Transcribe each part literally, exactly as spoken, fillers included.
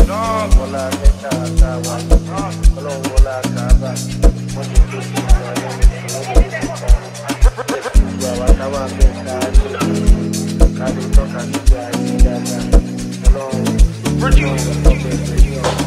wọlá mẹ́ta àtàwà ọlọ́run wọlá kàábà wọ́n ti tó sí ìgbà gbogbo àwọn táwà mẹ́ta àti káàdì tọ́ka nígbà àti dáadáa ọlọ́run ọlọ́run ọ̀pẹ̀ pẹ̀lú ọ̀rọ̀.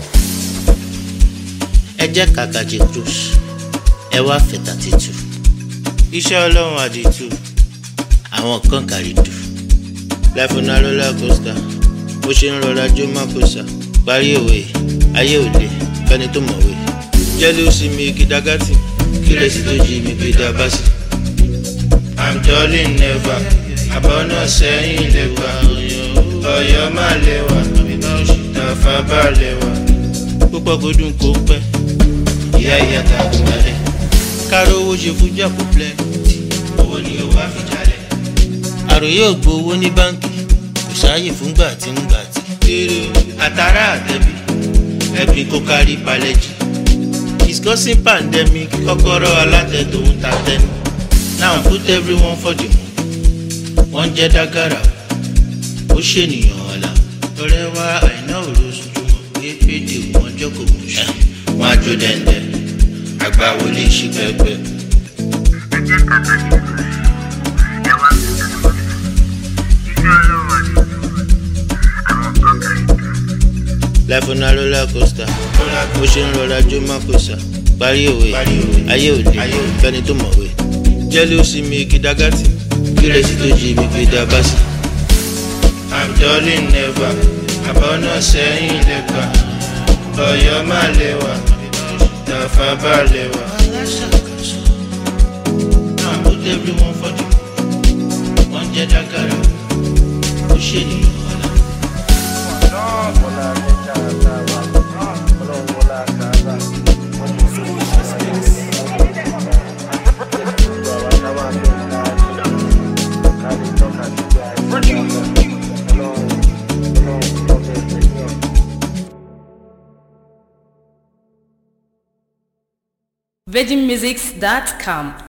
ẹ jẹ́ kàkàjì cruise ẹ wá fẹ̀tà títù iṣẹ́ ọlọ́run àdìtú àwọn kan kàrídù láfúnà roller coaster bó ṣe ń rọra jó mákòsà parí òwe ayé òde fẹ́ni tó mọ̀wé jẹ́lósì mi kìdágátì kí lè sì tó jí mi bí dábàsì. I'm darling never àbọ̀nà sẹ́yìn lẹ́wà ọ̀yọ́ má lẹ́wà tàfà bá lẹ́wà púpọ̀ kó dùn kó pẹ́ ìyá ìyá ta kò wálẹ̀ káró owó ṣe fújà kó plẹ̀ owó ni ó wá fi jalẹ̀ àròyé ògbó owó ní báńkì kò sáàyè fún gbà tí ń gbà tí kéré àtàrà àtẹ̀bí ẹ̀bí kó kárí palẹ́jì discussing pandemic kọ́kọ́rọ́ alátẹ tó ń ta tẹ́nu now put everyone for the moon wọ́n jẹ́ dágàrà ó ṣènìyàn ọ̀la ọ̀rẹ́ wa àìná òrosùn jùmọ̀ pé pédè wọn jókòó mú ṣe wọn àjò dẹ́ndẹ́ àgbà wọlé ṣí pẹ́pẹ́. ẹ jẹ́ kàkàjì cruise ẹ wá fẹ̀tà títù iṣẹ́ ọlọ́run àdìtú àwọn kan kàrídù. láfúnà roller coaster bó ṣe ń rọra jó mákòsà parí òwe ayé òde fẹ́ni tó mọ̀wé jẹ́lósì mi kìdágátì kí lè sì tó jí mi bí dábàsì. I'm darling never àbọ̀nà sẹ́yìn lẹ́gbà ọ̀yọ́ má lẹ́wà tàfà bá lẹ́wà. Now put everyone for the wọ́n jẹ́ dágàrà ó ṣènìyàn ọ̀la. wọlá mẹ́ta àtàwà ọlọ́run wọlá kàábà wọ́n ti tó sí ìgbà gbogbo àwọn táwà mẹ́ta àti káàdì tọ́ka nígbà àti dáadáa ọlọ́run ọlọ́run ọ̀pẹ̀ pẹ̀lú ọ̀rọ̀. virgin musics dot com